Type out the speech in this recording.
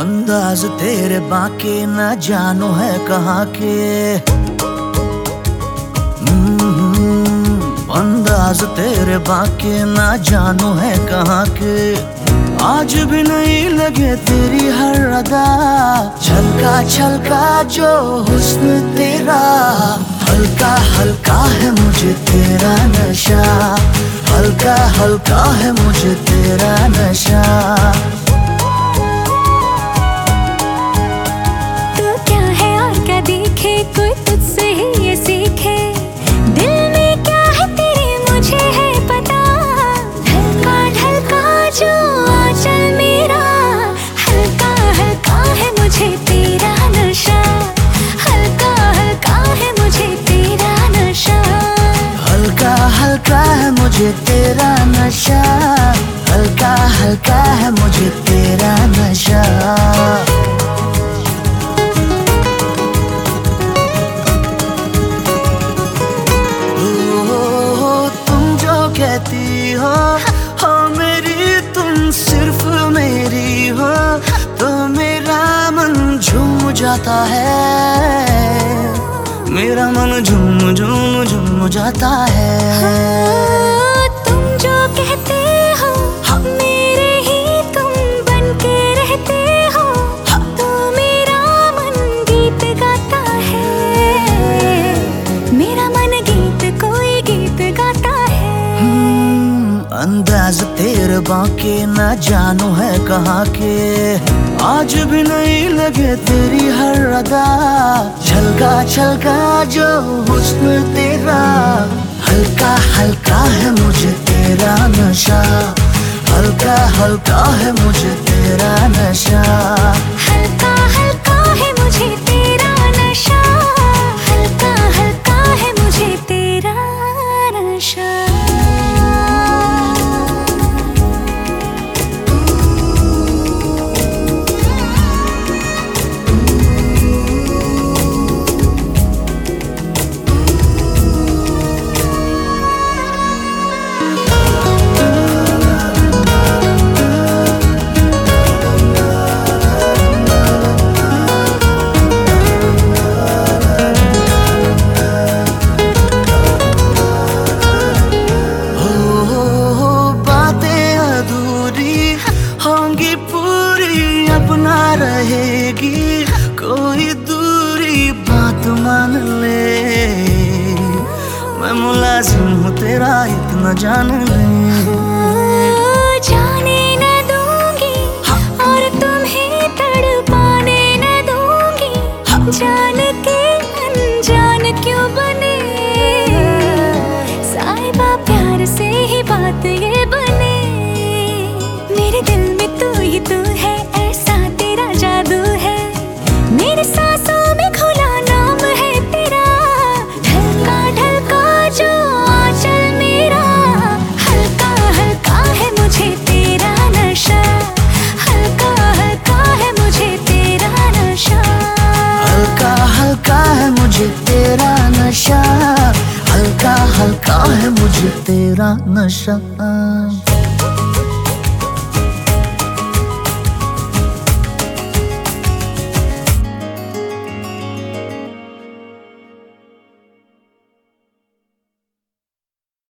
अंदाज तेरे बाके न जानो है कहाँ के। अंदाज तेरे बाके न जानो है कहाँ के। आज भी नहीं लगे तेरी हर अदा, छलका छलका जो हुस्न तेरा। हल्का हल्का है मुझे तेरा नशा, हल्का हल्का है मुझे तेरा नशा। तू क्या है और क्या देखे, कोई तुझसे ही ये सीखे। दिल में क्या है तेरे मुझे है पता। हल्का ढलका जो आंचल मेरा, हल्का हल्का है मुझे तेरा नशा। हल्का हल्का है मुझे तेरा नशा। हल्का हल्का है मुझे तेरा नशा, हल्का हल्का है मुझे तेरा नशा। कहती हो मेरी तुम सिर्फ मेरी हो, तो मेरा मन झूम जाता है। मेरा मन झूम झूम झूम जाता है। तुम जो कहते हो मेरे ही तुम बन के रहते हो, तो मेरा मन गीत गाता है। मेरा मन गीत कोई गीत गाता है। अंदाज तेरे बाके न जानो है कहाँ के। आज भी नहीं लगे तेरी हर अदा, छलका छलका जो हुस्न तेरा। हल्का हल्का है मुझे तेरा नशा, हल्का हल्का है मुझे तेरा नशा। हल्का हल्का है मुझे तेरा नशा, हल्का हल्का है मुझे तेरा नशा। होंगी पूरी अपना रहेगी, कोई दूरी बात मान ले। मैं मुलाजिम हूँ तेरा इतना जान ले। जाने न दूंगी और तुम्हें तड़पाने न दूंगी। जान के अनजान क्यों बने, साहिबा प्यार से ही बात ये बने। मेरे दिल में तू ही तू है, ऐसा तेरा जादू है। मेरे सांसों में खुला नाम है तेरा। ढलका ढलका जो आंचल मेरा, हल्का हल्का है मुझे तेरा नशा। हल्का हल्का है मुझे तेरा नशा। हल्का हल्का है मुझे तेरा नशा, हल्का हल्का है मुझे तेरा नशा।